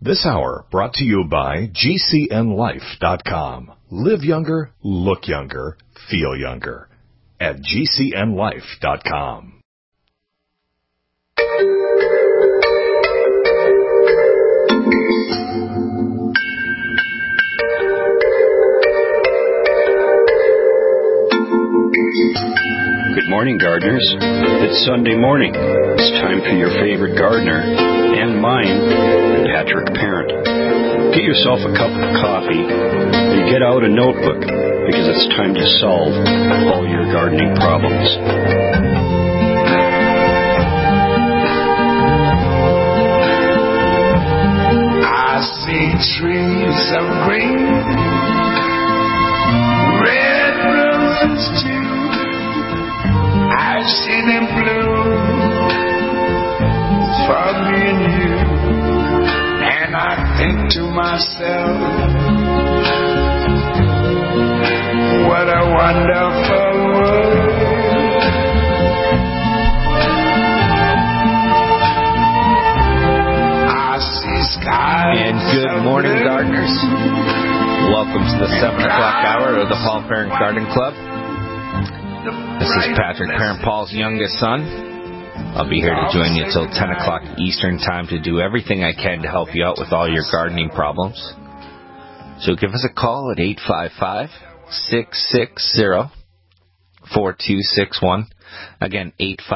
This hour brought to you by GCNLife.com. Live younger, look younger, feel younger at GCNLife.com. Good morning, gardeners. It's Sunday morning. It's time for your favorite gardener and mine, Patrick Parent. Get yourself a cup of coffee and get out a notebook because it's time to solve all your gardening problems. I see trees of green, red roses too. I see them bloom for me and you, and I think to myself, what a wonderful world. I see skies. And good morning, gardeners. Welcome to the 7 o'clock hour of the Paul Parent Garden Club. This is Patrick Parent, Paul's youngest son. I'll be here to join you till 10 o'clock Eastern time to do everything I can to help you out with all your gardening problems. So give us a call at 855-660-4261. Again,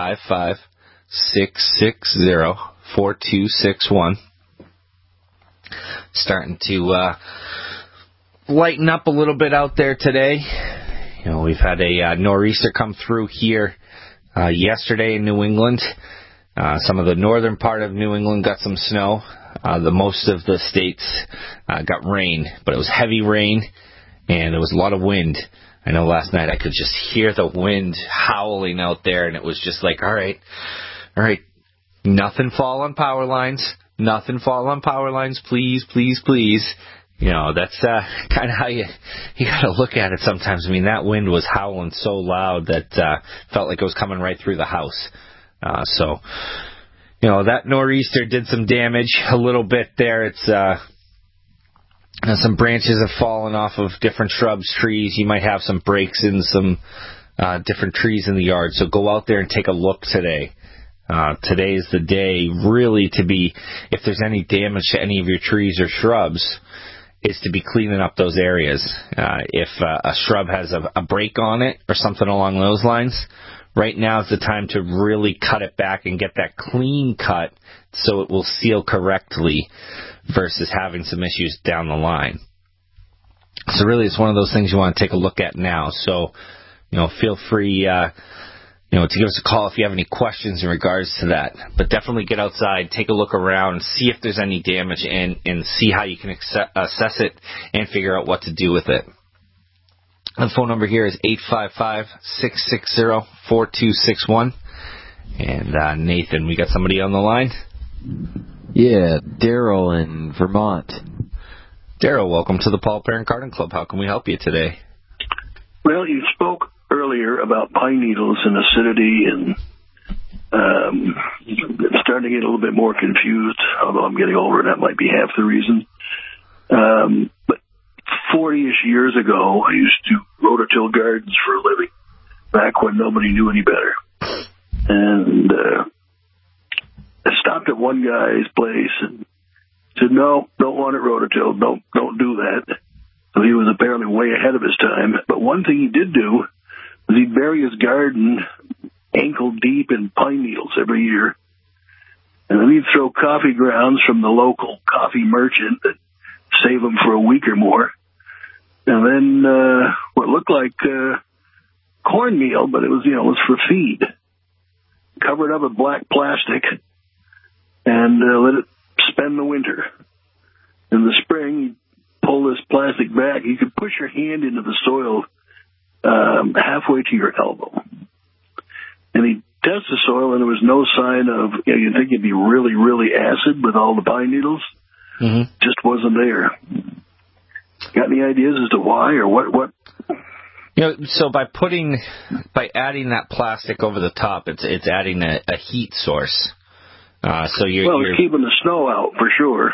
855-660-4261. Starting to lighten up a little bit out there today. You know, we've had a nor'easter come through here yesterday in New England. Some of the northern part of New England got some snow. The most of the states got rain, but it was heavy rain, and there was a lot of wind. I know last night I could just hear the wind howling out there, and it was just like, all right, nothing fall on power lines. Nothing fall on power lines, please, please, please. You know, that's kind of how you got to look at it sometimes. I mean, that wind was howling so loud that felt like it was coming right through the house. So, you know, that nor'easter did some damage a little bit there. It's some branches have fallen off of different shrubs, trees. You might have some breaks in some different trees in the yard. So go out there and take a look today. Today is the day really to be, if there's any damage to any of your trees or shrubs, is to be cleaning up those areas. If a shrub has a break on it or something along those lines, right now is the time to really cut it back and get that clean cut so it will seal correctly versus having some issues down the line. So really it's one of those things you want to take a look at now. So, you know, feel free to give us a call if you have any questions in regards to that. But definitely get outside, take a look around, see if there's any damage, and see how you can assess it and figure out what to do with it. The phone number here is 855-660-4261. And Nathan, we got somebody on the line? Yeah, Daryl in Vermont. Daryl, welcome to the Paul Parent Garden Club. How can we help you today? Well, you spoke earlier about pine needles and acidity, and I'm starting to get a little bit more confused, although I'm getting older, and that might be half the reason. But 40-ish years ago, I used to rototill gardens for a living, back when nobody knew any better. And I stopped at one guy's place and said, no, don't want it rototilled, don't do that. So he was apparently way ahead of his time. But one thing he did do was he'd bury his garden ankle deep in pine needles every year. And then he'd throw coffee grounds from the local coffee merchant that save them for a week or more. And then what looked like cornmeal, but it was for feed. Covered up with black plastic and let it spend the winter. In the spring, he'd pull this plastic back. You could push your hand into the soil halfway to your elbow. And he'd test the soil, and there was no sign of, you'd think it'd be really, really acid with all the pine needles. Mm-hmm. Just wasn't there. Got any ideas as to why or what? So by adding that plastic over the top, it's adding a heat source. So you're keeping the snow out for sure.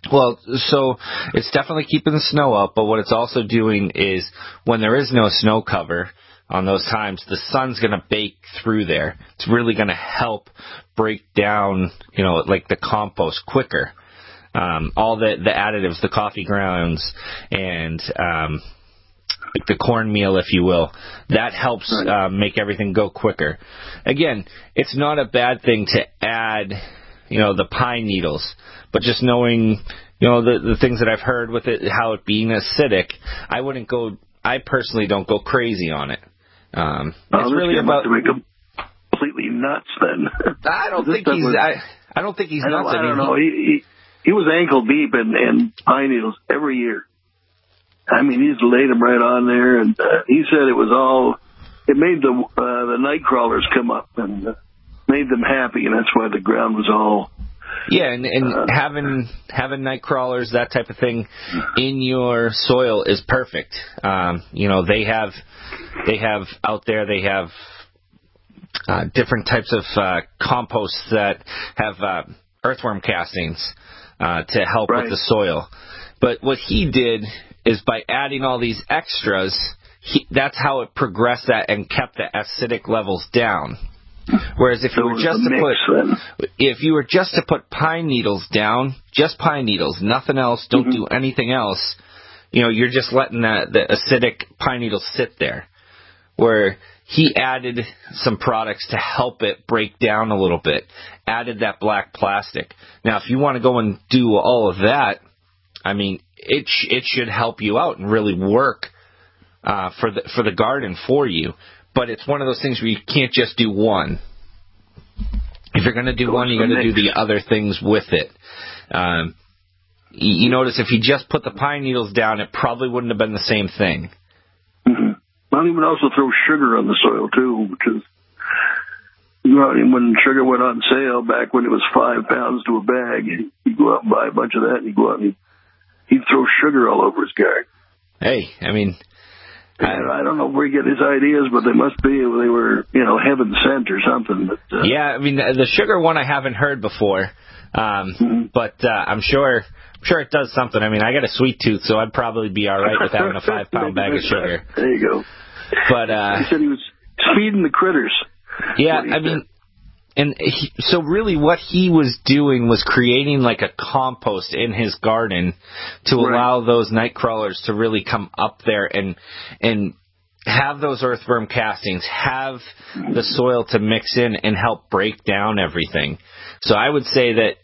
Well, so it's definitely keeping the snow up, but what it's also doing is when there is no snow cover on those times, the sun's going to bake through there. It's really going to help break down, like the compost quicker. All the additives, the coffee grounds, and the cornmeal, if you will, that helps make everything go quicker. Again, it's not a bad thing to add, the pine needles, but just knowing, the things that I've heard with it, how it being acidic, I personally don't go crazy on it. It's really about to make him completely nuts. Then I don't think he's nuts. I don't know. He was ankle deep in pine needles every year. I mean, he's laid them right on there, and he said it made the night crawlers come up and made them happy, and that's why the ground was all. Yeah, and having night crawlers, that type of thing, in your soil is perfect. They have out there. They have different types of composts that have earthworm castings to help with the soil. But what he did is by adding all these extras, that's how it progressed that and kept the acidic levels down. Whereas if you were just to put pine needles down, just pine needles, nothing else, don't do anything else, you're just letting the acidic pine needles sit there. Where he added some products to help it break down a little bit, added that black plastic. Now, if you want to go and do all of that, I mean, it should help you out and really work for the garden for you. But it's one of those things where you can't just do one. If you're going to do one, you got to do the other things with it. You notice if you just put the pine needles down, it probably wouldn't have been the same thing. Mm-hmm. Well, he would also throw sugar on the soil too, because when sugar went on sale back when it was 5 pounds to a bag, he'd go out and buy a bunch of that, and he'd go out and he'd throw sugar all over his garden. Hey, I mean. I don't know where he get his ideas, but they must be they were, heaven sent or something. But, yeah, I mean the sugar one I haven't heard before, but I'm sure it does something. I mean, I got a sweet tooth, so I'd probably be all right with having a 5-pound bag of sugar. There you go. But he said he was feeding the critters. Yeah, I mean. And so really what he was doing was creating like a compost in his garden to allow those night crawlers to really come up there and have those earthworm castings, have the soil to mix in and help break down everything. So I would say that,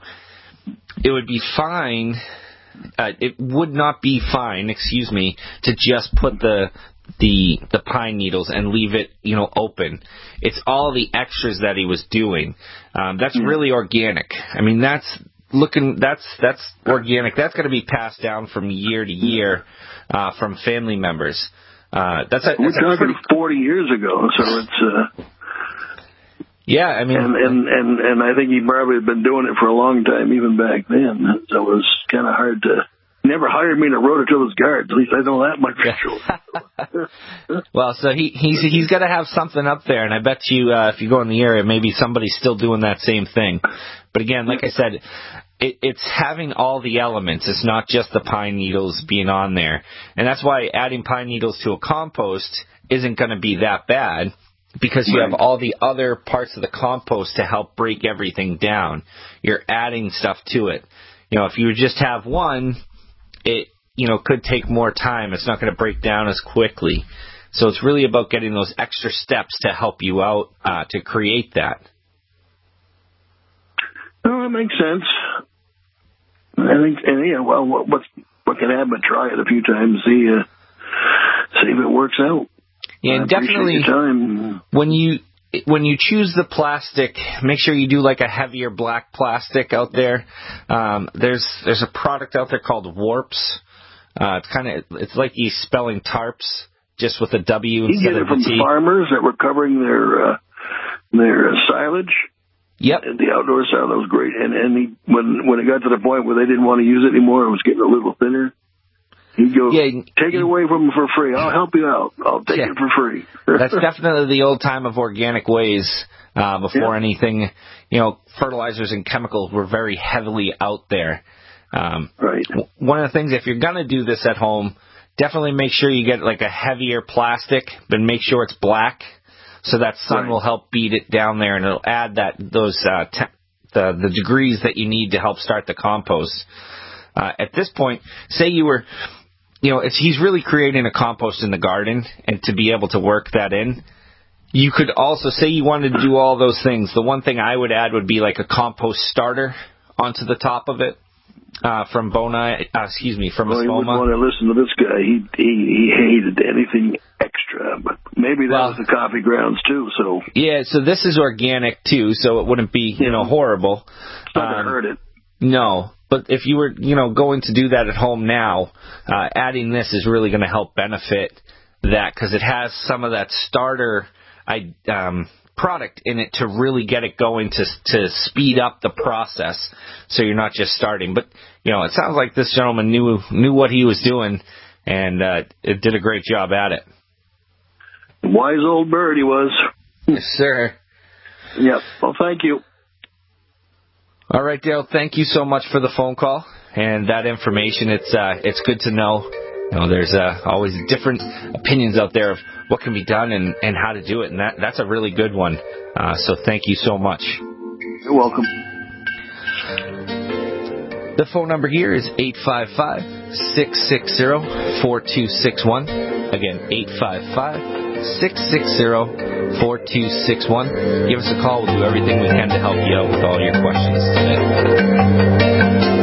it would be fine. It would not be fine, to just put the pine needles and leave it, open. It's all the extras that he was doing. That's really organic. I mean, that's organic. That's going to be passed down from year to year, from family members. We're talking 40 years ago, so it's, yeah, I mean, and I think he probably had been doing it for a long time, even back then. So it was kind of hard to. Never hired me in a rototiller's garden. At least I know that much for sure. Well, so he's got to have something up there, and I bet you if you go in the area, maybe somebody's still doing that same thing. But again, like I said, it's having all the elements. It's not just the pine needles being on there, and that's why adding pine needles to a compost isn't going to be that bad. Because you have all the other parts of the compost to help break everything down. You're adding stuff to it. If you just have one, it could take more time. It's not going to break down as quickly. So it's really about getting those extra steps to help you out to create that. Oh, that makes sense. I think, what can happen? Try it a few times, see if it works out. Yeah, and definitely when you choose the plastic, make sure you do like a heavier black plastic out there. There's a product out there called Warps. It's like he's spelling tarps just with a W instead of a T. You get it from farmers that were covering their silage. Yep. And the outdoor silage was great. And when it got to the point where they didn't want to use it anymore, it was getting a little thinner. He'd go, take it away from them for free. I'll help you out. I'll take it for free. That's definitely the old time of organic ways. Before anything, fertilizers and chemicals were very heavily out there. Right. One of the things, if you're going to do this at home, definitely make sure you get like a heavier plastic, but make sure it's black, so that sun will help beat it down there, and it'll add the degrees that you need to help start the compost. At this point, say you were, if he's really creating a compost in the garden, and to be able to work that in, you could also say you wanted to do all those things. The one thing I would add would be like a compost starter onto the top of it. From Espoma. Well, you wouldn't want to listen to this guy. He hated anything extra, but maybe that was the coffee grounds too. So yeah, so this is organic too, so it wouldn't be horrible. It's not gonna hurt it. No, but if you were going to do that at home now, adding this is really going to help benefit that, because it has some of that starter product in it to really get it going, to speed up the process, so you're not just starting. But it sounds like this gentleman knew what he was doing, and it did a great job at it. Wise old bird he was. Yes, sir. Yep. Well, thank you. All right, Dale, thank you so much for the phone call and that information. It's good to know. There's always different opinions out there of what can be done and how to do it, and that's a really good one. So thank you so much. You're welcome. The phone number here is 855-660-4261. Again, 855-660-4261. Give us a call. We'll do everything we can to help you out with all your questions today.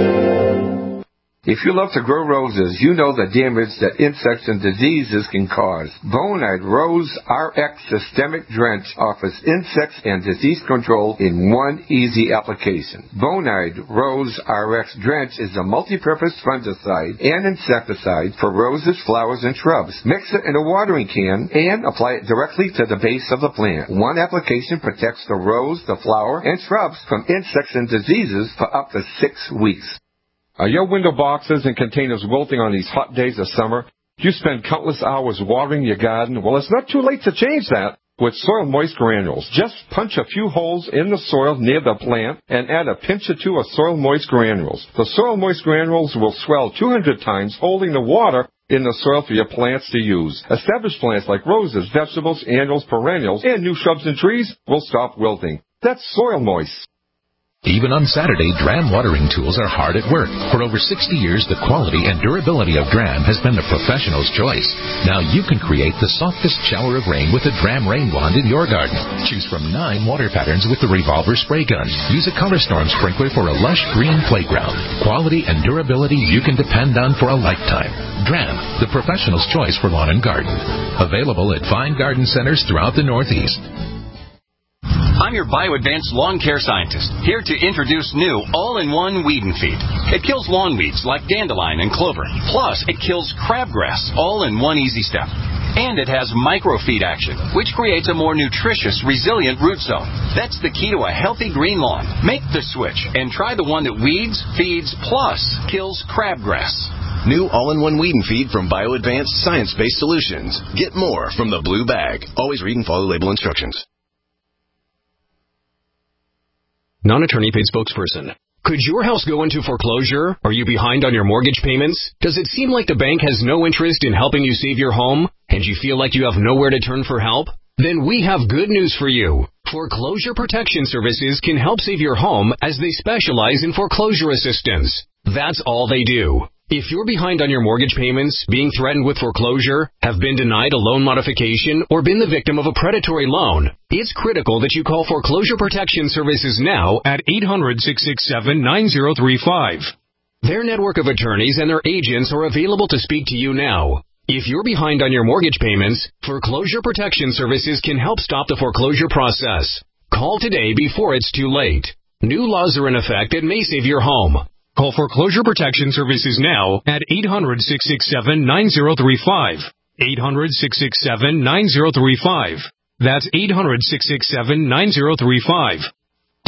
If you love to grow roses, you know the damage that insects and diseases can cause. Bonide Rose RX Systemic Drench offers insects and disease control in one easy application. Bonide Rose RX Drench is a multi-purpose fungicide and insecticide for roses, flowers, and shrubs. Mix it in a watering can and apply it directly to the base of the plant. One application protects the rose, the flower, and shrubs from insects and diseases for up to 6 weeks. Are your window boxes and containers wilting on these hot days of summer? Do you spend countless hours watering your garden? Well, it's not too late to change that with Soil Moist Granules. Just punch a few holes in the soil near the plant and add a pinch or two of Soil Moist Granules. The Soil Moist Granules will swell 200 times, holding the water in the soil for your plants to use. Established plants like roses, vegetables, annuals, perennials, and new shrubs and trees will stop wilting. That's Soil Moist. Even on Saturday, Dram watering tools are hard at work. For over 60 years, the quality and durability of Dram has been the professional's choice. Now you can create the softest shower of rain with a Dram rain wand in your garden. Choose from 9 water patterns with the revolver spray gun. Use a ColorStorm sprinkler for a lush green playground. Quality and durability you can depend on for a lifetime. Dram, the professional's choice for lawn and garden. Available at fine garden centers throughout the Northeast. I'm your BioAdvanced lawn care scientist, here to introduce new all-in-one weed and feed. It kills lawn weeds like dandelion and clover. Plus, it kills crabgrass, all in one easy step. And it has microfeed action, which creates a more nutritious, resilient root zone. That's the key to a healthy green lawn. Make the switch and try the one that weeds, feeds, plus kills crabgrass. New all-in-one weed and feed from BioAdvanced science-based solutions. Get more from the blue bag. Always read and follow label instructions. Non-attorney paid spokesperson. Could your house go into foreclosure? Are you behind on your mortgage payments? Does it seem like the bank has no interest in helping you save your home, and you feel like you have nowhere to turn for help? Then we have good news for you. Foreclosure Protection Services can help save your home as they specialize in foreclosure assistance. That's all they do. If you're behind on your mortgage payments, being threatened with foreclosure, have been denied a loan modification, or been the victim of a predatory loan, it's critical that you call Foreclosure Protection Services now at 800-667-9035. Their network of attorneys and their agents are available to speak to you now. If you're behind on your mortgage payments, Foreclosure Protection Services can help stop the foreclosure process. Call today before it's too late. New laws are in effect that may save your home. Call Foreclosure Protection Services now at 800-667-9035. 800-667-9035. That's 800-667-9035.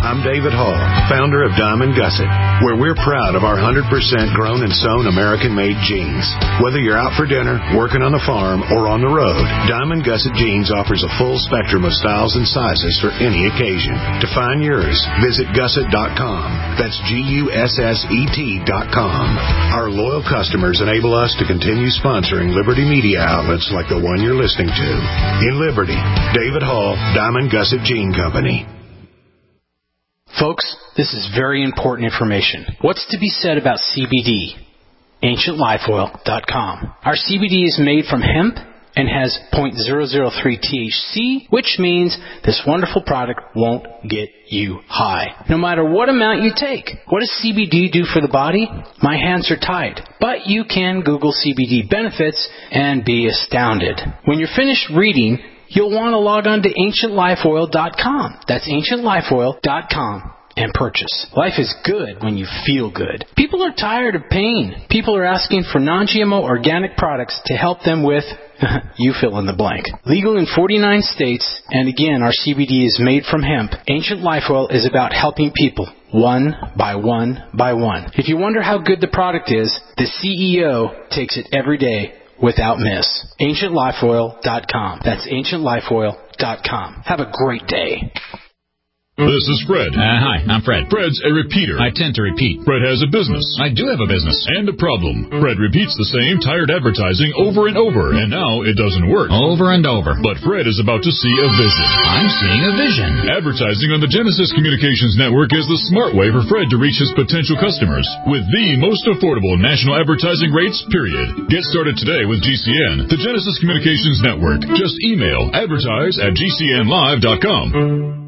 I'm David Hall, founder of Diamond Gusset, where we're proud of our 100% grown and sewn American-made jeans. Whether you're out for dinner, working on the farm, or on the road, Diamond Gusset Jeans offers a full spectrum of styles and sizes for any occasion. To find yours, visit gusset.com. That's GUSSET.com. Our loyal customers enable us to continue sponsoring Liberty media outlets like the one you're listening to. In Liberty, David Hall, Diamond Gusset Jean Company. Folks, this is very important information. What's to be said about CBD? AncientLifeOil.com. Our CBD is made from hemp and has 0.003 THC, which means this wonderful product won't get you high, no matter what amount you take. What does CBD do for the body? My hands are tied. But you can Google CBD benefits and be astounded. When you're finished reading, you'll want to log on to AncientLifeOil.com. That's AncientLifeOil.com and purchase. Life is good when you feel good. People are tired of pain. People are asking for non-GMO organic products to help them with, you fill in the blank. Legal in 49 states, and again, our CBD is made from hemp. Ancient Life Oil is about helping people one by one by one. If you wonder how good the product is, the CEO takes it every day without miss. AncientLifeOil.com. That's AncientLifeOil.com. Have a great day. This is Fred. Hi, I'm Fred. Fred's a repeater. I tend to repeat. Fred has a business. I do have a business. And a problem. Fred repeats the same tired advertising over and over, and now it doesn't work. Over and over. But Fred is about to see a vision. I'm seeing a vision. Advertising on the Genesis Communications Network is the smart way for Fred to reach his potential customers with the most affordable national advertising rates, period. Get started today with GCN, the Genesis Communications Network. Just email advertise@gcnlive.com.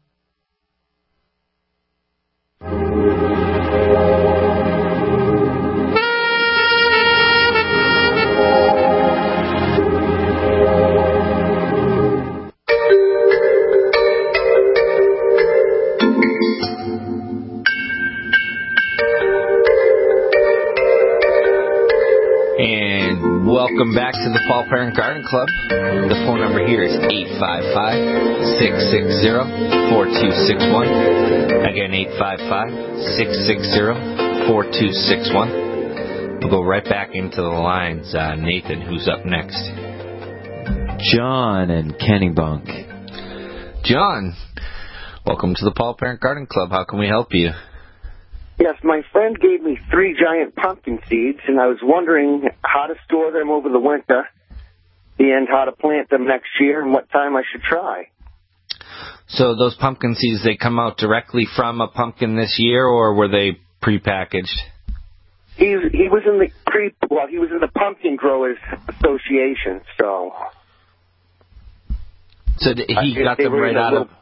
Welcome back to the Paul Parent Garden Club. The phone number here is 855-660-4261. Again, 855-660-4261. We'll go right back into the lines. Nathan, who's up next? John and Kennebunk. John, welcome to the Paul Parent Garden Club. How can we help you? Yes, my friend gave me 3 giant pumpkin seeds, and I was wondering how to store them over the winter and how to plant them next year and what time I should try. So those pumpkin seeds, they come out directly from a pumpkin this year, or were they prepackaged? He was in the he was in the Pumpkin Growers Association, so. So he got them right out of.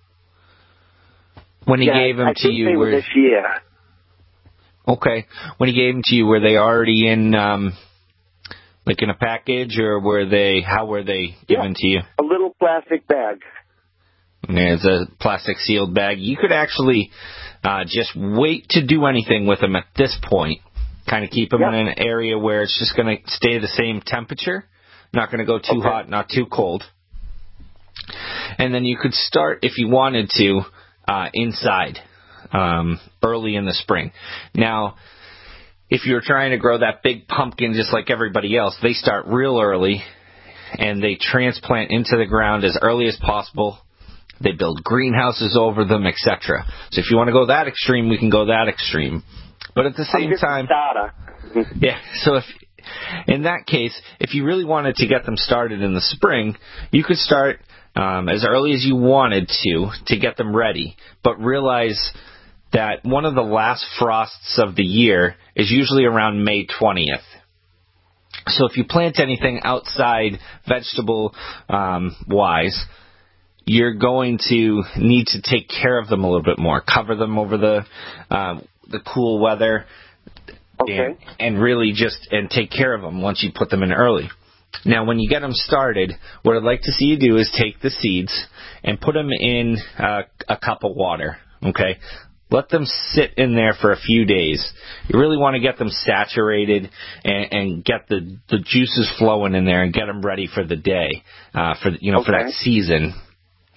When he gave them to you, they were this year. Okay. When he gave them to you, were they already in, like in a package, or how were they given to you? A little plastic bag. There's a plastic sealed bag. You could actually just wait to do anything with them at this point. Kind of keep them in an area where it's just going to stay the same temperature. Not going to go too hot, not too cold. And then you could start, if you wanted to, inside. Early in the spring. Now, if you're trying to grow that big pumpkin just like everybody else, they start real early and they transplant into the ground as early as possible. They build greenhouses over them, etc. So if you want to go that extreme, we can go that extreme. But at the same time, so if in that case, if you really wanted to get them started in the spring, you could start as early as you wanted to get them ready, but realize that one of the last frosts of the year is usually around May 20th. So if you plant anything outside vegetable-wise, you're going to need to take care of them a little bit more, cover them over the cool weather, and really and take care of them once you put them in early. Now, when you get them started, what I'd like to see you do is take the seeds and put them in a cup of water, okay? Let them sit in there for a few days. You really want to get them saturated and get the juices flowing in there and get them ready for the day, for that season.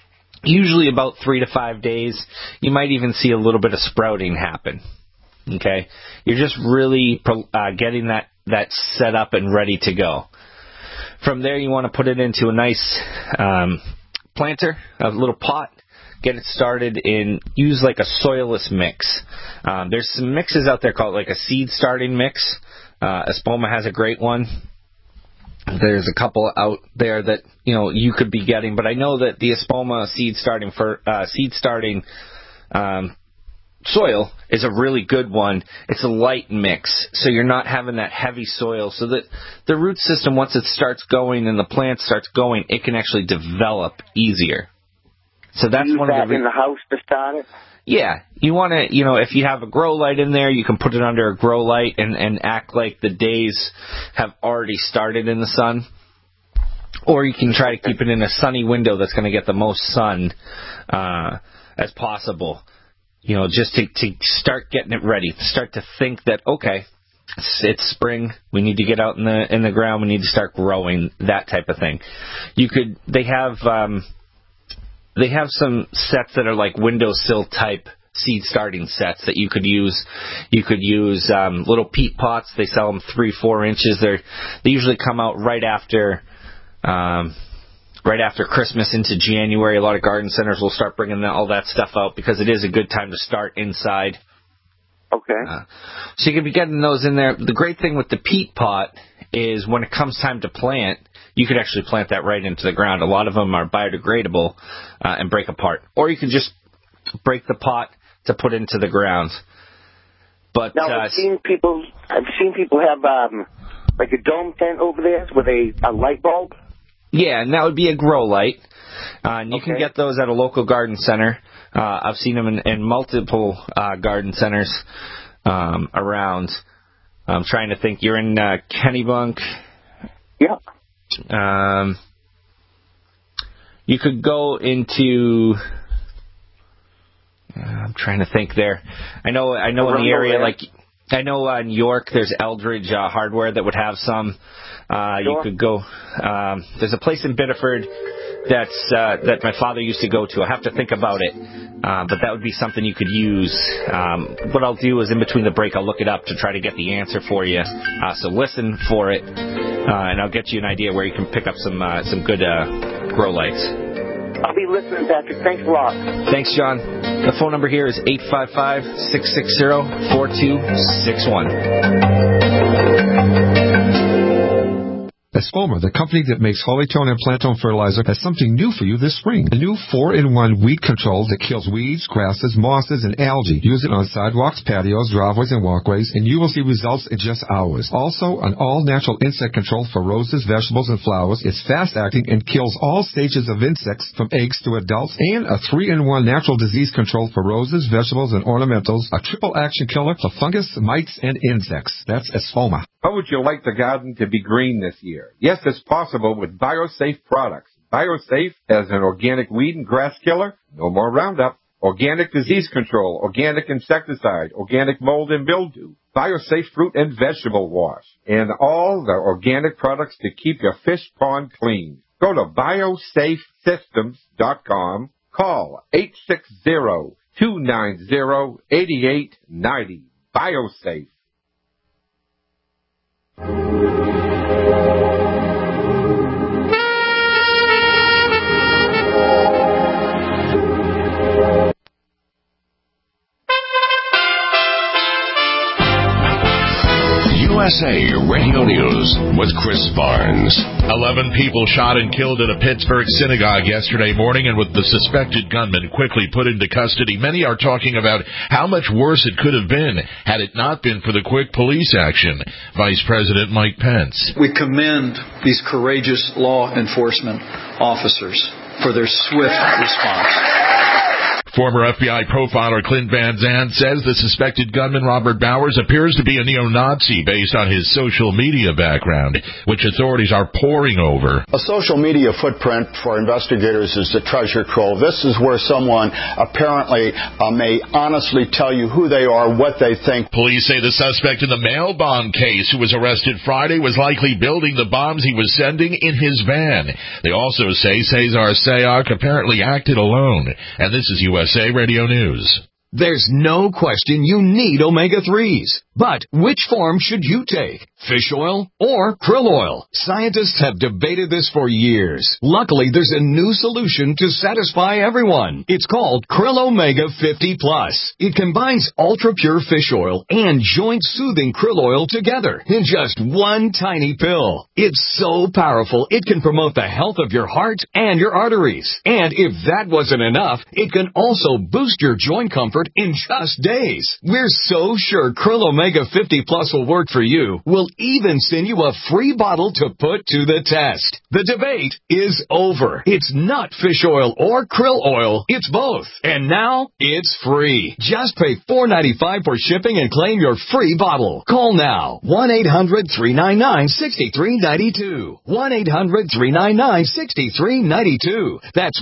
usually about 3 to 5 days. You might even see a little bit of sprouting happen. Okay? You're just really getting that set up and ready to go. From there, you want to put it into a nice planter, a little pot. Get it started in, use like a soilless mix. There's some mixes out there called like a seed starting mix. Espoma has a great one. There's a couple out there that, you could be getting, but I know that the Espoma seed starting soil is a really good one. It's a light mix, so you're not having that heavy soil, so that the root system, once it starts going and the plant starts going, it can actually develop easier. So that's use one that of the in the house to start it? Yeah, you want to, if you have a grow light in there, you can put it under a grow light and act like the days have already started in the sun. Or you can try to keep it in a sunny window that's going to get the most sun as possible. Just to start getting it ready, start to think that, okay, it's spring, we need to get out in the ground, we need to start growing, that type of thing. They have some sets that are like windowsill type seed starting sets that you could use. You could use little peat pots. They sell them 3-4 inches. They usually come out right after Christmas into January. A lot of garden centers will start bringing all that stuff out because it is a good time to start inside. Okay. So you can be getting those in there. The great thing with the peat pot is when it comes time to plant, you could actually plant that right into the ground. A lot of them are biodegradable and break apart. Or you can just break the pot to put into the ground. But now, I've seen people have like a dome tent over there with a light bulb. Yeah, and that would be a grow light. And you can get those at a local garden center. I've seen them in multiple garden centers around. I'm trying to think. You're in Kennebunk. Yeah. You could go into. I'm trying to think there. I know in the area, like I know in York, there's Eldridge Hardware that would have some. You could go. There's a place in Biddeford that my father used to go to. I have to think about it, but that would be something you could use. What I'll do is in between the break, I'll look it up to try to get the answer for you. So listen for it, and I'll get you an idea where you can pick up some good grow lights. I'll be listening, Patrick. Thanks a lot. Thanks, John. The phone number here is 855-660-4261. Espoma, the company that makes Hollytone and Plantone fertilizer, has something new for you this spring. A new 4-in-1 weed control that kills weeds, grasses, mosses, and algae. Use it on sidewalks, patios, driveways, and walkways, and you will see results in just hours. Also, an all-natural insect control for roses, vegetables, and flowers. It's fast-acting and kills all stages of insects, from eggs to adults, and a 3-in-1 natural disease control for roses, vegetables, and ornamentals. A triple-action killer for fungus, mites, and insects. That's Espoma. How would you like the garden to be green this year? Yes, it's possible with BioSafe products. BioSafe as an organic weed and grass killer, no more Roundup. Organic disease control, organic insecticide, organic mold and mildew. BioSafe fruit and vegetable wash. And all the organic products to keep your fish pond clean. Go to biosafesystems.com. Call 860-290-8890. BioSafe. USA Radio News with Chris Barnes. 11 people shot and killed in a Pittsburgh synagogue yesterday morning, and with the suspected gunman quickly put into custody, many are talking about how much worse it could have been had it not been for the quick police action. Vice President Mike Pence. We commend these courageous law enforcement officers for their swift response. Former FBI profiler Clint Van Zandt says the suspected gunman Robert Bowers appears to be a neo-Nazi based on his social media background, which authorities are poring over. A social media footprint for investigators is the treasure trove. This is where someone apparently may honestly tell you who they are, what they think. Police say the suspect in the mail bomb case who was arrested Friday was likely building the bombs he was sending in his van. They also say Cesar Sayoc apparently acted alone. And this is USA Radio News. There's no question you need omega-3s. But which form should you take? Fish oil or krill oil? Scientists have debated this for years. Luckily, there's a new solution to satisfy everyone. It's called Krill Omega 50 Plus. It combines ultra-pure fish oil and joint-soothing krill oil together in just one tiny pill. It's so powerful, it can promote the health of your heart and your arteries. And if that wasn't enough, it can also boost your joint comfort in just days. We're so sure Krill Omega 50 Plus will work for you. We'll even send you a free bottle to put to the test. The debate is over. It's not fish oil or krill oil. It's both. And now it's free. Just pay $4.95 for shipping and claim your free bottle. Call now. 1-800-399-6392. 1-800-399-6392. That's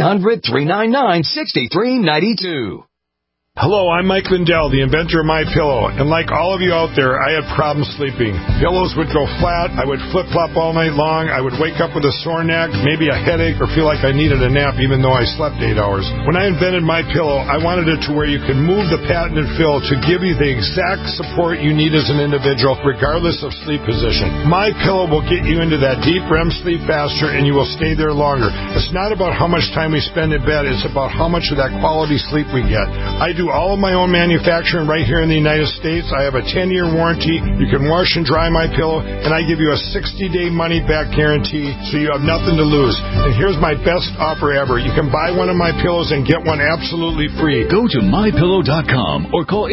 1-800-399-6392. Hello, I'm Mike Lindell, the inventor of MyPillow, and like all of you out there, I had problems sleeping. Pillows would go flat, I would flip-flop all night long, I would wake up with a sore neck, maybe a headache, or feel like I needed a nap even though I slept 8 hours. When I invented MyPillow, I wanted it to where you could move the patented fill to give you the exact support you need as an individual, regardless of sleep position. MyPillow will get you into that deep REM sleep faster, and you will stay there longer. It's not about how much time we spend in bed, it's about how much of that quality sleep we get. I do all of my own manufacturing right here in the United States. I have a 10-year warranty. You can wash and dry my pillow, and I give you a 60-day money-back guarantee, so you have nothing to lose. And here's my best offer ever. You can buy one of my pillows and get one absolutely free. Go to mypillow.com or call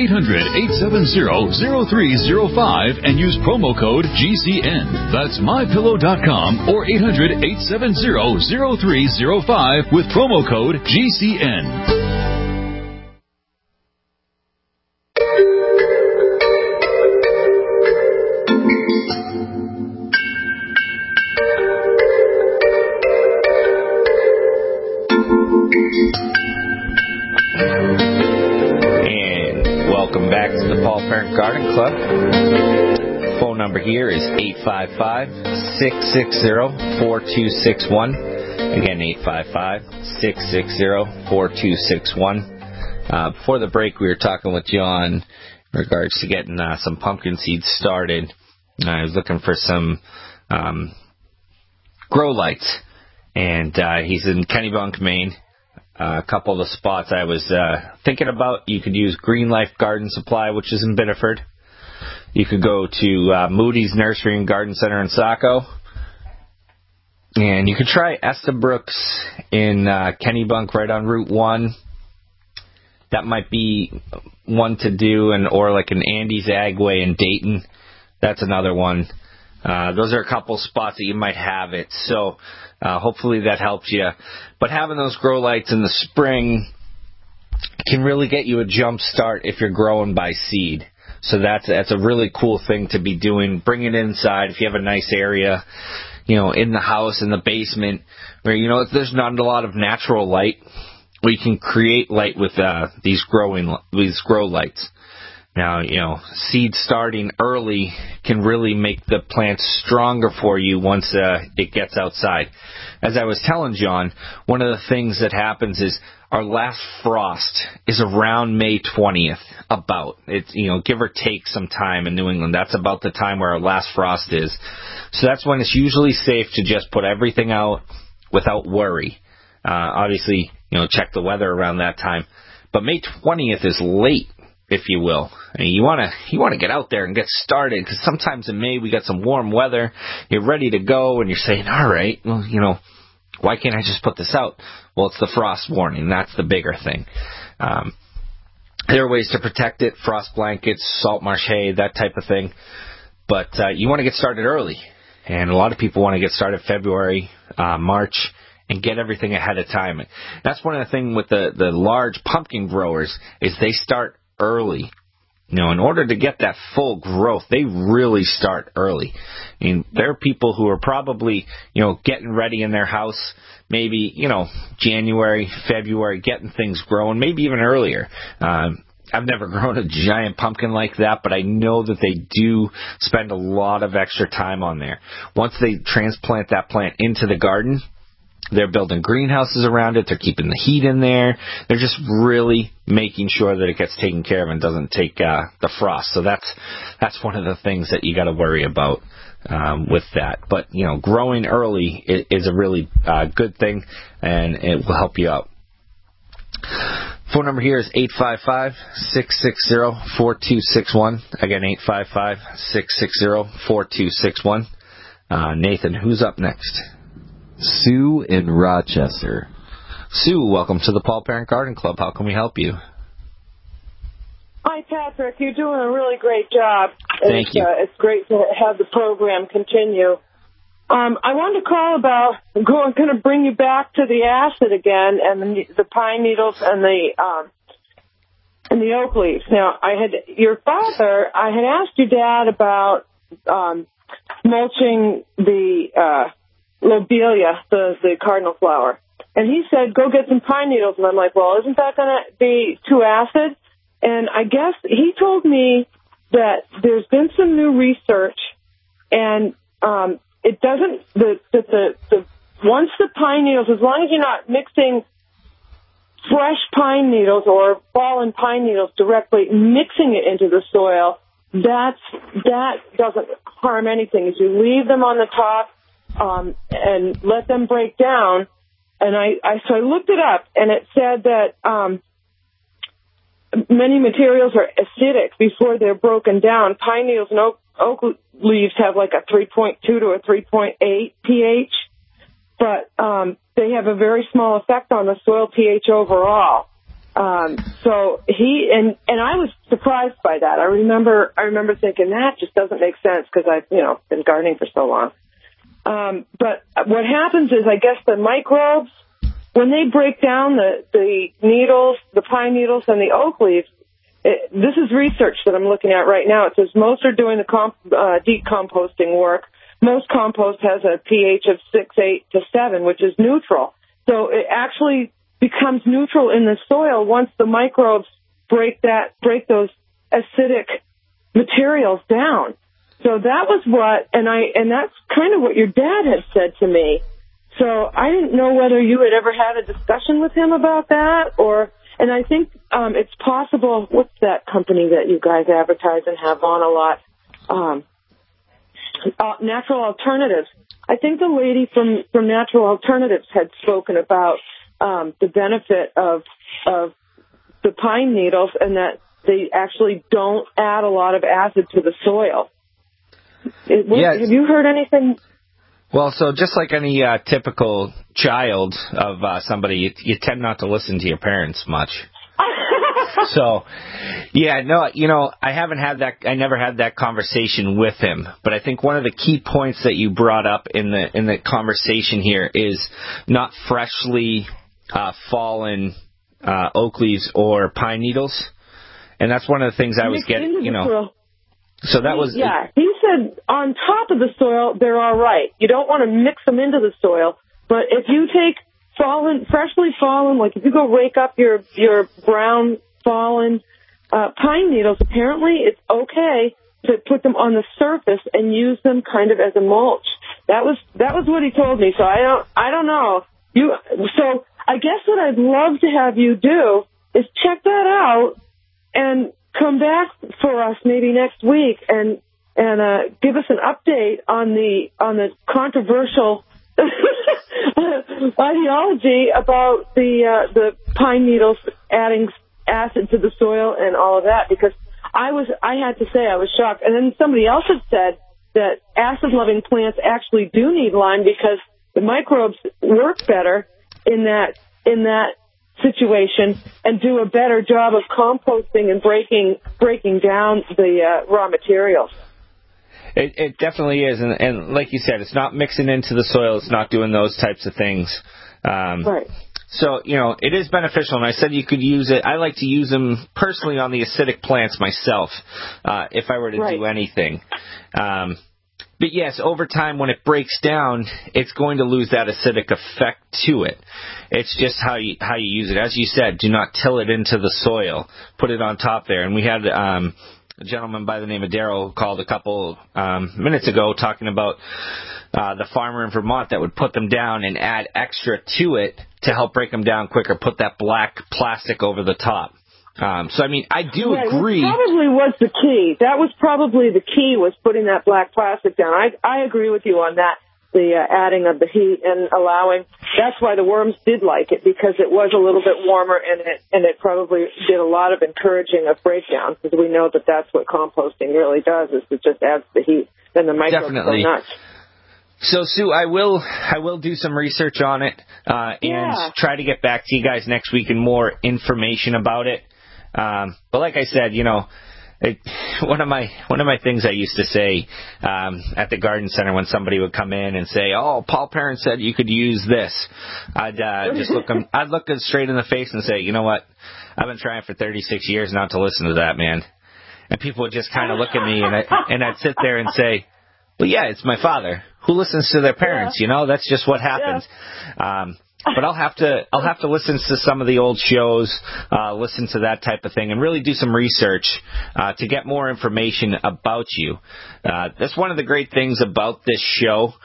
800-870-0305 and use promo code GCN. That's mypillow.com or 800-870-0305 with promo code GCN. Garden Club. Phone number here is 855-660-4261. Again, 855-660-4261. Before the break, we were talking with John in regards to getting some pumpkin seeds started. I was looking for some grow lights, and he's in Kennebunk, Maine. A couple of the spots I was thinking about, you could use Green Life Garden Supply, which is in Biddeford. You could go to Moody's Nursery and Garden Center in Saco. And you could try Estabrooks in Kennebunk right on Route 1. That might be one to do, or like an Andy's Agway in Dayton. That's another one. Those are a couple spots that you might have it. So hopefully that helps you. But having those grow lights in the spring can really get you a jump start if you're growing by seed. So that's a really cool thing to be doing. Bring it inside if you have a nice area, in the house, in the basement, where, if there's not a lot of natural light, we can create light with these grow lights. Now, seed starting early can really make the plant stronger for you once it gets outside. As I was telling John, one of the things that happens is our last frost is around May 20th, about. It's, give or take some time in New England. That's about the time where our last frost is. So that's when it's usually safe to just put everything out without worry. Obviously, check the weather around that time. But May 20th is late, if you will. I mean, you want to get out there and get started, because sometimes in May we got some warm weather. You're ready to go, and you're saying, all right, well, why can't I just put this out? Well, it's the frost warning. That's the bigger thing. There are ways to protect it: frost blankets, salt marsh hay, that type of thing. But you want to get started early, and a lot of people want to get started February, March, and get everything ahead of time. That's one of the things with the large pumpkin growers is they start early. You know, in order to get that full growth, they really start early. I mean, there are people who are probably, getting ready in their house, maybe, January, February, getting things growing, maybe even earlier. I've never grown a giant pumpkin like that, but I know that they do spend a lot of extra time on there. Once they transplant that plant into the garden, they're building greenhouses around it. They're keeping the heat in there. They're just really making sure that it gets taken care of and doesn't take the frost. So that's one of the things that you got to worry about with that. But growing early is a really good thing, and it will help you out. Phone number here is 855-660-4261. Again, 855-660-4261. Nathan, who's up next? Sue in Rochester. Sue, welcome to the Paul Parent Garden Club. How can we help you? Hi, Patrick. You're doing a really great job. Thank you. It's great to have the program continue. I wanted to call about going to bring you back to the acid again and the pine needles and the oak leaves. Now, I had asked your dad about mulching the lobelia, the cardinal flower, and he said go get some pine needles. And I'm like, well, isn't that going to be too acid? And I guess he told me that there's been some new research, and it doesn't, once the pine needles, as long as you're not mixing fresh pine needles or fallen pine needles directly, mixing it into the soil, that doesn't harm anything. If you leave them on the top and let them break down, and so I looked it up, and it said that many materials are acidic before they're broken down. Pine needles and oak leaves have like a 3.2 to a 3.8 pH, but they have a very small effect on the soil pH overall. So he and I was surprised by that. I remember thinking that just doesn't make sense because I've been gardening for so long. But what happens is, I guess the microbes, when they break down the needles, the pine needles and the oak leaves, this is research that I'm looking at right now. It says most are doing the decomposting work. Most compost has a pH of 6.8 to 7, which is neutral. So it actually becomes neutral in the soil once the microbes break those acidic materials down. So that was and that's kind of what your dad had said to me. So I didn't know whether you had ever had a discussion with him about that, and I think it's possible. What's that company that you guys advertise and have on a lot? Natural Alternatives. I think the lady from Natural Alternatives had spoken about the benefit of the pine needles and that they actually don't add a lot of acid to the soil. Have you heard anything? Well, so just like any typical child of somebody, you tend not to listen to your parents much. So, yeah, no, I never had that conversation with him. But I think one of the key points that you brought up in the conversation here is not freshly fallen oak leaves or pine needles. And that's one of the things I was getting, So that was... Yeah, he said on top of the soil, they're all right. You don't want to mix them into the soil. But if you take freshly fallen, like if you go rake up your brown fallen pine needles, apparently it's okay to put them on the surface and use them kind of as a mulch. That was what he told me. So I don't know. So I guess what I'd love to have you do is check that out and come back for us maybe next week and give us an update on the controversial ideology about the pine needles adding acid to the soil and all of that, because I had to say I was shocked. And then somebody else had said that acid-loving plants actually do need lime because the microbes work better in that situation and do a better job of composting and breaking down the raw materials. It definitely is, and like you said, it's not mixing into the soil. It's not doing those types of things. Right. So, it is beneficial, and I said you could use it. I like to use them personally on the acidic plants myself, if I were to do anything. But yes, over time, when it breaks down, it's going to lose that acidic effect to it. It's just how you use it. As you said, do not till it into the soil. Put it on top there. And we had a gentleman by the name of Daryl who called a couple minutes ago talking about the farmer in Vermont that would put them down and add extra to it to help break them down quicker, put that black plastic over the top. So, I mean, I do agree. That probably was the key. That was probably the key, was putting that black plastic down. I agree with you on that, the adding of the heat and allowing. That's why the worms did like it, because it was a little bit warmer, and it probably did a lot of encouraging of breakdown, because we know that that's what composting really does, is it just adds the heat. Then the microbes go nuts. So, Sue, I will do some research on it and try to get back to you guys next week and more information about it. But like I said, one of my things I used to say at the garden center when somebody would come in and say, "Oh, Paul Parent said you could use this," I'd look them straight in the face and say, "You know what? I've been trying for 36 years not to listen to that, man." And people would just kind of look at me, and I'd sit there and say, "Well, yeah, it's my father. Who listens to their parents? That's just what happens." But I'll have to listen to some of the old shows, listen to that type of thing, and really do some research to get more information about you. That's one of the great things about this show,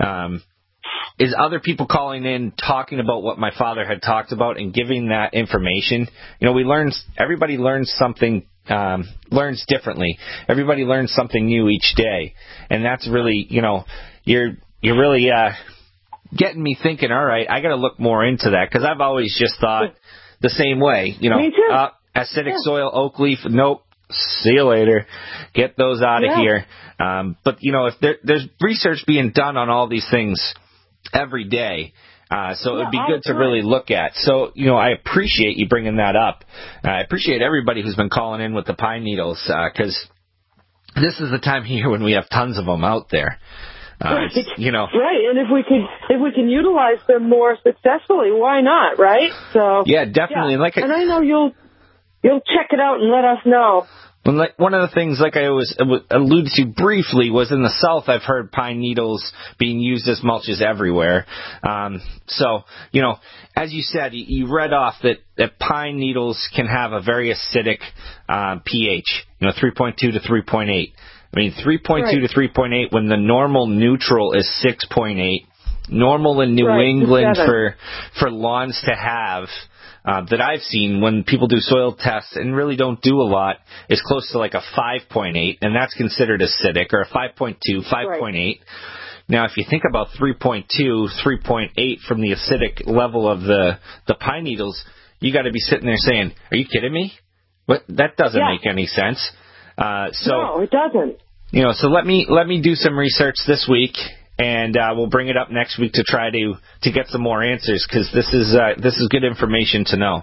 is other people calling in, talking about what my father had talked about and giving that information. Everybody learns something, learns differently. Everybody learns something new each day. And that's really, you're really, getting me thinking, all right, I got to look more into that, because I've always just thought the same way. Me too. Acidic soil, oak leaf, nope, see you later. Get those out of here. But, if there's research being done on all these things every day, so it would be good to really look at. So, I appreciate you bringing that up. I appreciate everybody who's been calling in with the pine needles, because this is the time of year when we have tons of them out there. Right. And if we can utilize them more successfully, why not, right? So yeah, definitely. Yeah. And I know you'll check it out and let us know. One of the things, like I always alluded to briefly, was in the South, I've heard pine needles being used as mulches everywhere. So, as you said, you read off that pine needles can have a very acidic pH, 3.2 to 3.8. I mean, 3.2 to 3.8 when the normal neutral is 6.8. Normal in New England for lawns to have, that I've seen when people do soil tests and really don't do a lot, is close to like a 5.8, and that's considered acidic, or a 5.2, 5.8. Now, if you think about 3.2, 3.8 from the acidic level of the pine needles, you got to be sitting there saying, "Are you kidding me? What? That doesn't make any sense." No, it doesn't. So let me do some research this week, and we'll bring it up next week to try to get some more answers, because this is good information to know.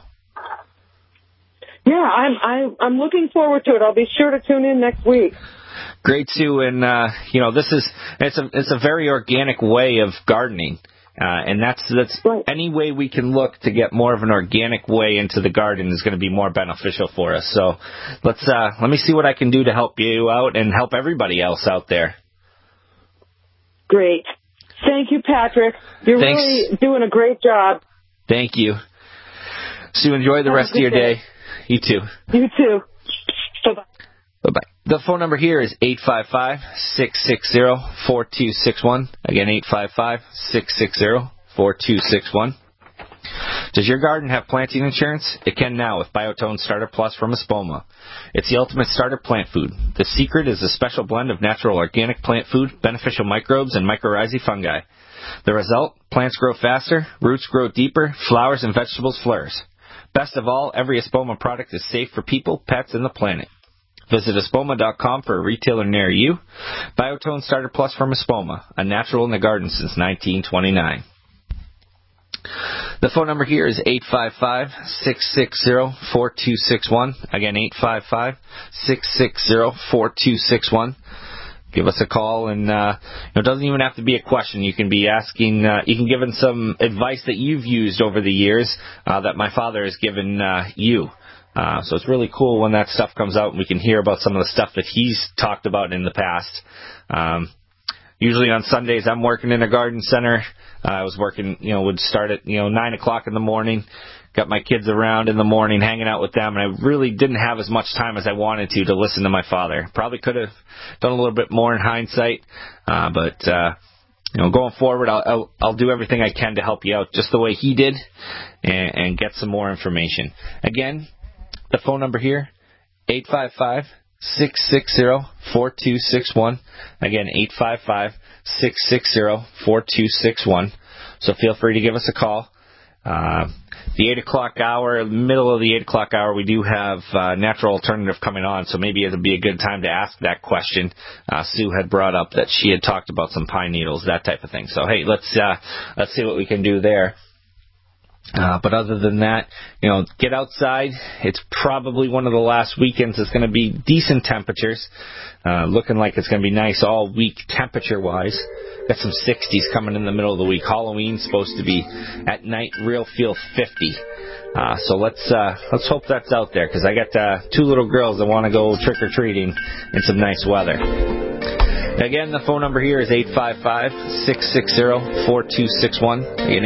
Yeah, I'm looking forward to it. I'll be sure to tune in next week. Great, Sue, and it's a very organic way of gardening. And that's any way we can look to get more of an organic way into the garden is going to be more beneficial for us. So let me see what I can do to help you out and help everybody else out there. Great. Thank you, Patrick. You're really doing a great job. Thank you. Sue, enjoy the rest of your day. You too. You too. Bye-bye. Bye-bye. The phone number here is 855-660-4261. Again, 855-660-4261. Does your garden have planting insurance? It can now with Biotone Starter Plus from Espoma. It's the ultimate starter plant food. The secret is a special blend of natural organic plant food, beneficial microbes, and mycorrhizae fungi. The result? Plants grow faster, roots grow deeper, flowers and vegetables flourish. Best of all, every Espoma product is safe for people, pets, and the planet. Visit Espoma.com for a retailer near you. Biotone Starter Plus from Espoma, a natural in the garden since 1929. The phone number here is 855-660-4261. Again, 855-660-4261. give us a call, and it doesn't even have to be a question. You can be asking, you can give in some advice that you've used over the years that my father has given you. So it's really cool when that stuff comes out and we can hear about some of the stuff that he's talked about in the past. Usually on Sundays I'm working in a garden center. I was working, would start at 9 o'clock in the morning. Got my kids around in the morning, hanging out with them, and I really didn't have as much time as I wanted to listen to my father. Probably could have done a little bit more in hindsight, but going forward, I'll do everything I can to help you out just the way he did, and get some more information. Again, the phone number here, 855-660-4261. Again, 855-660-4261. So feel free to give us a call. The 8 o'clock hour, middle of the 8 o'clock hour, we do have Natural Alternative coming on, so maybe it'll be a good time to ask that question. Sue had brought up that she had talked about some pine needles, that type of thing. So, hey, let's see what we can do there. But other than that, get outside. It's probably one of the last weekends it's going to be decent temperatures. Looking like it's going to be nice all week temperature-wise. Got some 60s coming in the middle of the week. Halloween's supposed to be at night, real feel 50. So let's hope that's out there, because I got 2 little girls that want to go trick-or-treating in some nice weather. Again, the phone number here is 855-660-4261. Again,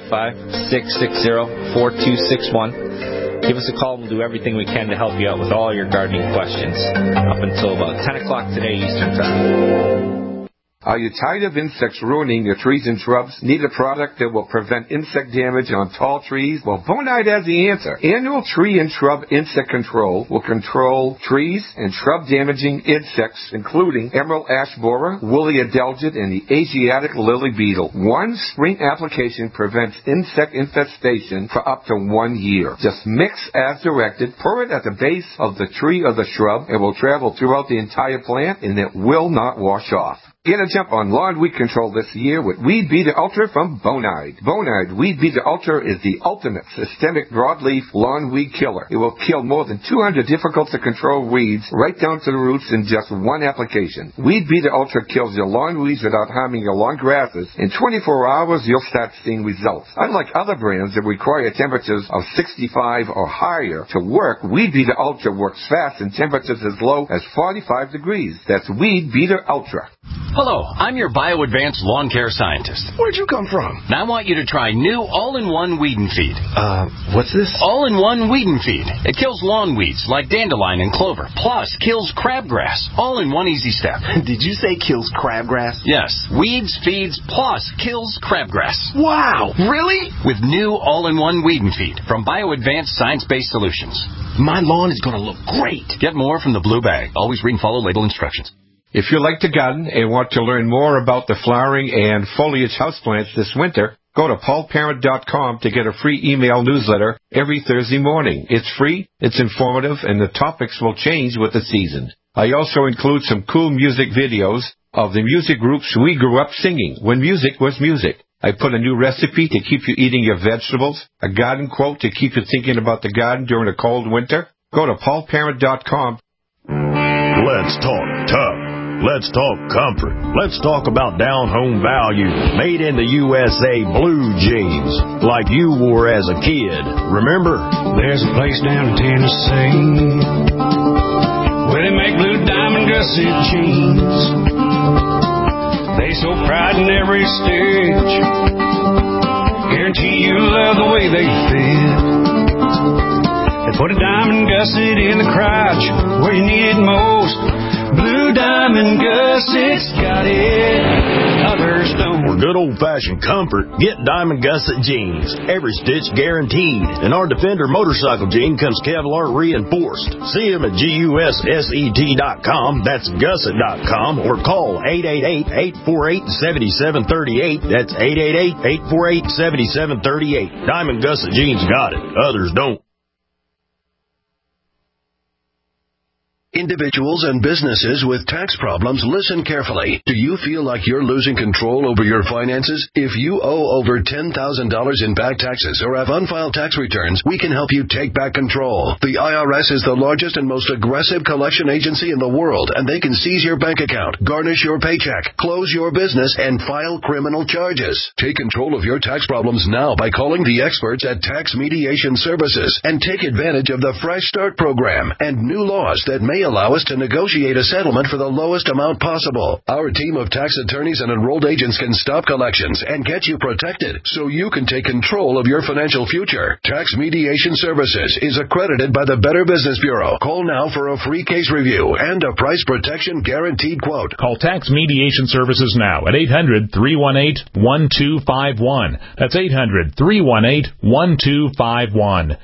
855-660-4261. Give us a call and we'll do everything we can to help you out with all your gardening questions up until about 10 o'clock today Eastern Time. Are you tired of insects ruining your trees and shrubs? Need a product that will prevent insect damage on tall trees? Well, Bonide has the answer. Annual Tree and Shrub Insect Control will control trees and shrub-damaging insects, including emerald ash borer, woolly adelgid, and the Asiatic lily beetle. One spring application prevents insect infestation for up to 1 year. Just mix as directed, pour it at the base of the tree or the shrub. It will travel throughout the entire plant, and it will not wash off. Get a jump on lawn weed control this year with Weed Beater Ultra from Bonide. Bonide Weed Beater Ultra is the ultimate systemic broadleaf lawn weed killer. It will kill more than 200 difficult-to-control weeds right down to the roots in just one application. Weed Beater Ultra kills your lawn weeds without harming your lawn grasses. In 24 hours, you'll start seeing results. Unlike other brands that require temperatures of 65 or higher to work, Weed Beater Ultra works fast in temperatures as low as 45 degrees. That's Weed Beater Ultra. Hello, I'm your BioAdvanced lawn care scientist. Where'd you come from? Now I want you to try new all-in-one Weed and Feed. What's this? All-in-one Weed and Feed. It kills lawn weeds like dandelion and clover, plus kills crabgrass, all in one easy step. Did you say kills crabgrass? Yes, weeds, feeds, plus kills crabgrass. Wow, really? With new all-in-one Weed and Feed from BioAdvanced Science-Based Solutions. My lawn is going to look great. Get more from the blue bag. Always read and follow label instructions. If you like to garden and want to learn more about the flowering and foliage houseplants this winter, go to paulparent.com to get a free email newsletter every Thursday morning. It's free, it's informative, and the topics will change with the season. I also include some cool music videos of the music groups we grew up singing when music was music. I put a new recipe to keep you eating your vegetables, a garden quote to keep you thinking about the garden during a cold winter. Go to paulparent.com. Let's talk tough. Let's talk comfort. Let's talk about down-home value. Made in the USA blue jeans, like you wore as a kid. Remember? There's a place down in Tennessee where they make blue diamond gusset jeans. They so pride in every stitch. Guarantee you love the way they fit. They put a diamond gusset in the crotch where you need it most. Blue Diamond Gussets got it, others don't. For good old-fashioned comfort, get Diamond Gusset jeans. Every stitch guaranteed. And our Defender motorcycle jean comes Kevlar reinforced. See them at GUSSET.com, that's gusset.com, or call 888-848-7738. That's 888-848-7738. Diamond Gusset jeans got it, others don't. Individuals and businesses with tax problems, listen carefully. Do you feel like you're losing control over your finances? If you owe over $10,000 in back taxes or have unfiled tax returns, we can help you take back control. The IRS is the largest and most aggressive collection agency in the world, and they can seize your bank account, garnish your paycheck, close your business, and file criminal charges. Take control of your tax problems now by calling the experts at Tax Mediation Services and take advantage of the Fresh Start program and new laws that may allow us to negotiate a settlement for the lowest amount possible. Our team of tax attorneys and enrolled agents can stop collections and get you protected so you can take control of your financial future. Tax Mediation Services is accredited by the Better Business Bureau. Call now for a free case review and a price protection guaranteed quote. Call Tax Mediation Services now at 800-318-1251. That's 800-318-1251.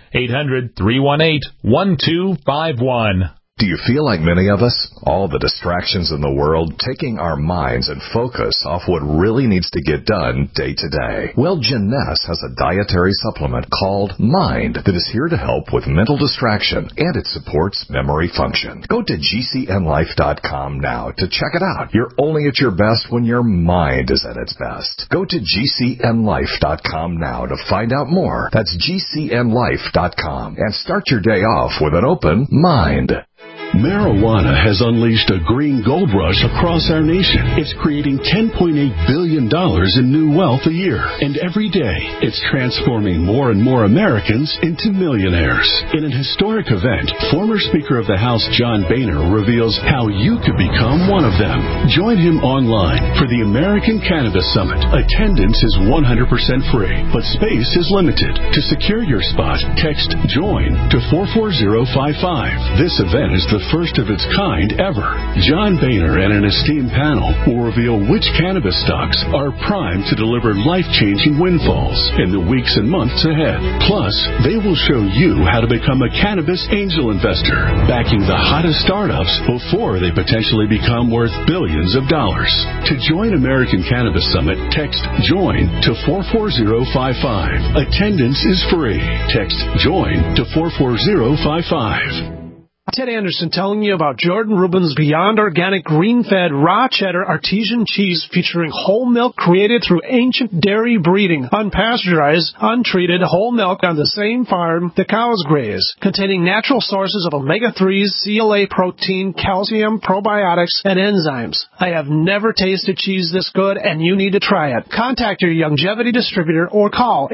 800-318-1251. Do you feel like many of us? All the distractions in the world taking our minds and focus off what really needs to get done day to day. Well, Jeunesse has a dietary supplement called Mind that is here to help with mental distraction, and it supports memory function. Go to GCNlife.com now to check it out. You're only at your best when your mind is at its best. Go to GCNlife.com now to find out more. That's GCNlife.com, and start your day off with an open mind. Marijuana has unleashed a green gold rush across our nation. It's creating $10.8 billion in new wealth a year. And every day, it's transforming more and more Americans into millionaires. In an historic event, former Speaker of the House John Boehner reveals how you could become one of them. Join him online for the American Cannabis Summit. Attendance is 100% free, but space is limited. To secure your spot, text JOIN to 44055. This event is the first of its kind ever. John Boehner and an esteemed panel will reveal which cannabis stocks are primed to deliver life-changing windfalls in the weeks and months ahead. Plus, they will show you how to become a cannabis angel investor, backing the hottest startups before they potentially become worth billions of dollars. To join American Cannabis Summit, text JOIN to 44055. Attendance is free. Text JOIN to 44055. Ted Anderson telling you about Jordan Rubin's Beyond Organic Green-Fed Raw Cheddar Artesian Cheese featuring whole milk created through ancient dairy breeding, unpasteurized, untreated whole milk on the same farm the cows graze, containing natural sources of omega-3s, CLA protein, calcium, probiotics, and enzymes. I have never tasted cheese this good, and you need to try it. Contact your Longevity distributor or call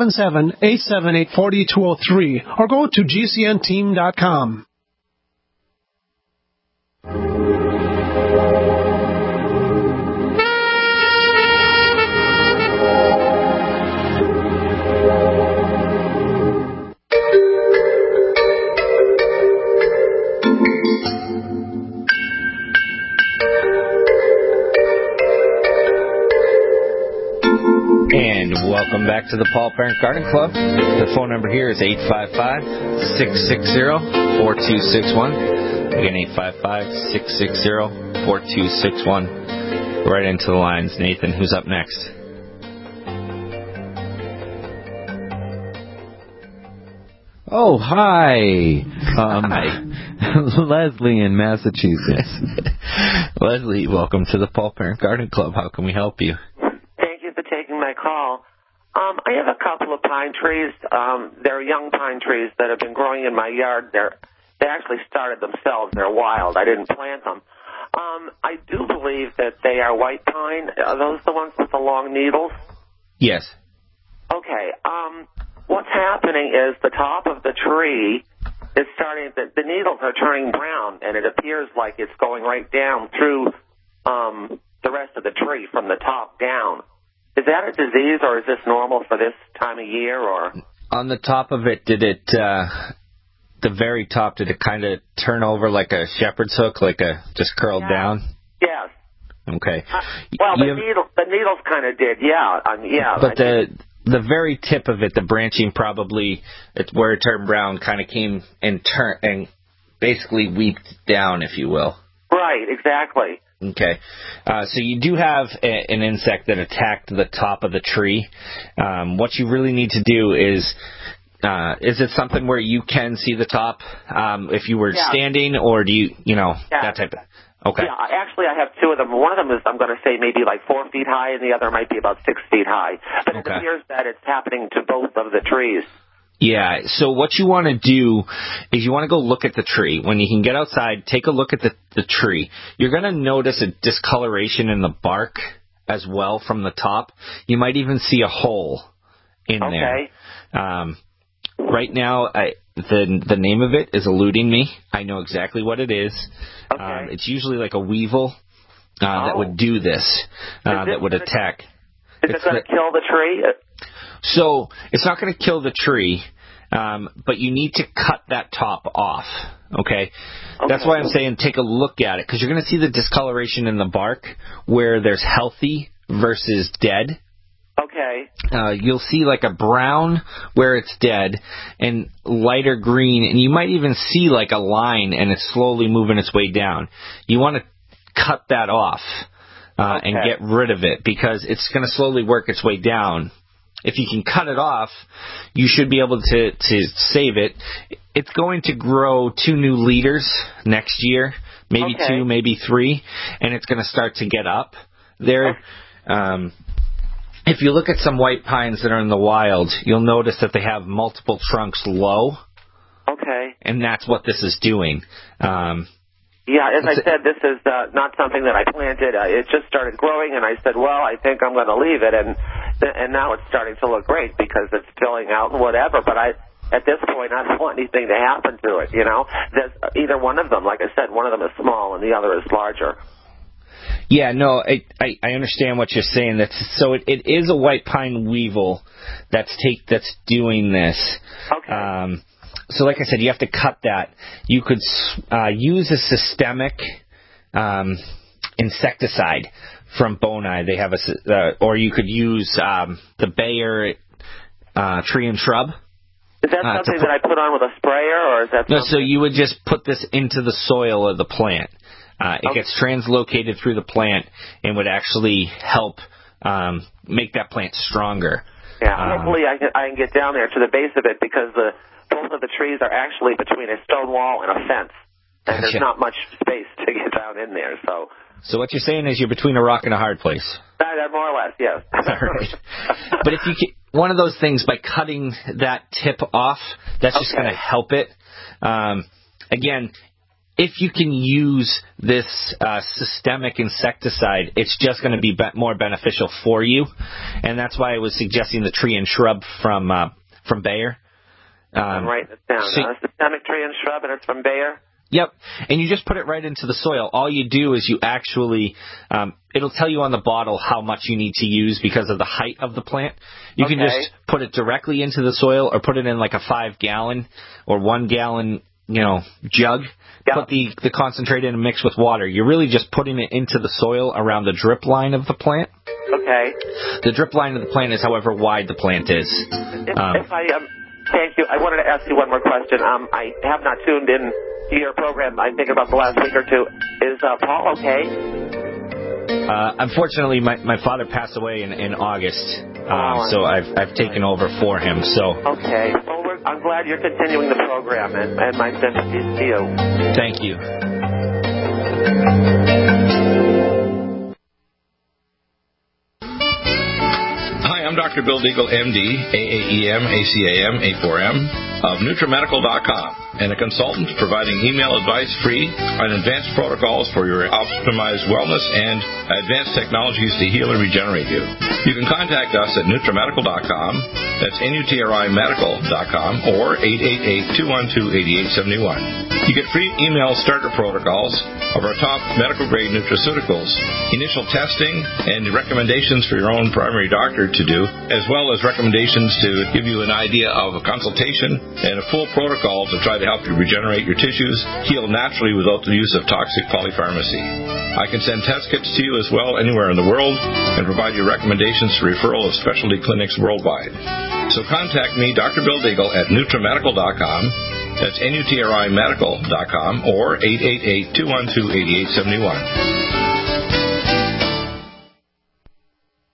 877-878-4203 or go to GCNteam.com. And welcome back to the Paul Parent Garden Club. The phone number here is 855-660-4261. Again, 855-660-4261. Right into the lines. Nathan, who's up next? Oh, hi. Hi. Leslie in Massachusetts. Leslie, welcome to the Paul Parent Garden Club. How can we help you? Thank you for taking my call. I have a couple of pine trees. They're young pine trees that have been growing in my yard. They actually started themselves. They're wild. I didn't plant them. I do believe that they are white pine. Are those the ones with the long needles? Yes. Okay. What's happening is the top of the tree is starting, the needles are turning brown, and it appears like it's going right down through the rest of the tree from the top down. Is that a disease, or is this normal for this time of year? Or on the top of it, did it, the very top, did it kind of turn over like a shepherd's hook, like a just curled down? Yes. Okay. Well, the needles kind of did, yeah. But the very tip of it, the branching probably, it's where it turned brown, kind of came and basically weeped down, if you will. Right, exactly. Okay. So you do have an insect that attacked the top of the tree. What you really need to do is is it something where you can see the top if you were standing, or do you that type of? Okay. Yeah, actually, I have two of them. One of them is, I'm going to say, maybe like 4 feet high, and the other might be about 6 feet high. But it appears that it's happening to both of the trees. Yeah, so what you want to do is you want to go look at the tree. When you can get outside, take a look at the tree. You're going to notice a discoloration in the bark as well from the top. You might even see a hole in there. Right now, the name of it is eluding me. I know exactly what it is. It's usually like a weevil that would do this, that would attack. Is it going to kill the tree? So it's not going to kill the tree, but you need to cut that top off, okay? That's why I'm saying take a look at it, because you're going to see the discoloration in the bark where there's healthy versus dead. Okay. You'll see like a brown where it's dead and lighter green, and you might even see like a line and it's slowly moving its way down. You want to cut that off and get rid of it, because it's going to slowly work its way down. If you can cut it off, you should be able to save it. It's going to grow 2 new leaders next year, maybe 2, maybe 3, and it's going to start to get up there. If you look at some white pines that are in the wild, you'll notice that they have multiple trunks low. Okay. And that's what this is doing. Yeah, as I said, this is not something that I planted. It just started growing, and I said, well, I think I'm going to leave it. And now it's starting to look great because it's filling out and whatever. But at this point, I don't want anything to happen to it, There's either one of them, like I said, one of them is small and the other is larger. Yeah, no, I understand what you're saying. So it is a white pine weevil that's doing this. Okay. So like I said, you have to cut that. You could use a systemic insecticide from Bonai. They have or you could use the Bayer tree and shrub. Is that something that I put on with a sprayer, or is that? No, so you would just put this into the soil of the plant. It gets translocated through the plant and would actually help make that plant stronger. Yeah, hopefully I can get down there to the base of it, because both of the trees are actually between a stone wall and a fence, and there's not much space to get down in there. So what you're saying is you're between a rock and a hard place. More or less, yes. All right. But if you can, one of those things, by cutting that tip off, that's just going to help it. Again, if you can use this systemic insecticide, it's just going to be more beneficial for you, and that's why I was suggesting the tree and shrub from Bayer. I'm writing this down. Systemic tree and shrub, and it's from Bayer? Yep, and you just put it right into the soil. All you do is you actually, it'll tell you on the bottle how much you need to use because of the height of the plant. You can just put it directly into the soil, or put it in like a 5-gallon or 1-gallon, jug. Yep. Put the concentrate in and mix with water. You're really just putting it into the soil around the drip line of the plant. Okay. The drip line of the plant is however wide the plant is. Thank you. I wanted to ask you one more question. I have not tuned in to your program, I think, about the last week or two. Is Paul okay? Unfortunately, my father passed away in August, so I've taken over for him. So. Okay. Well, I'm glad you're continuing the program, and my sympathies to you. Thank you. Hi, I'm Dr. Bill Deagle, MD, AAEM, ACAM, A4M of NutriMedical.com, and a consultant providing email advice free on advanced protocols for your optimized wellness and advanced technologies to heal and regenerate you. You can contact us at NutriMedical.com, that's NutriMedical.com, or 888-212-8871. You get free email starter protocols of our top medical-grade nutraceuticals, initial testing, and recommendations for your own primary doctor to do, as well as recommendations to give you an idea of a consultation and a full protocol to try to help you regenerate your tissues, heal naturally without the use of toxic polypharmacy. I can send test kits to you as well anywhere in the world and provide you recommendations for referral of specialty clinics worldwide. So contact me, Dr. Bill Deagle, at NutriMedical.com. That's NutriMedical.com, or 888-212-8871.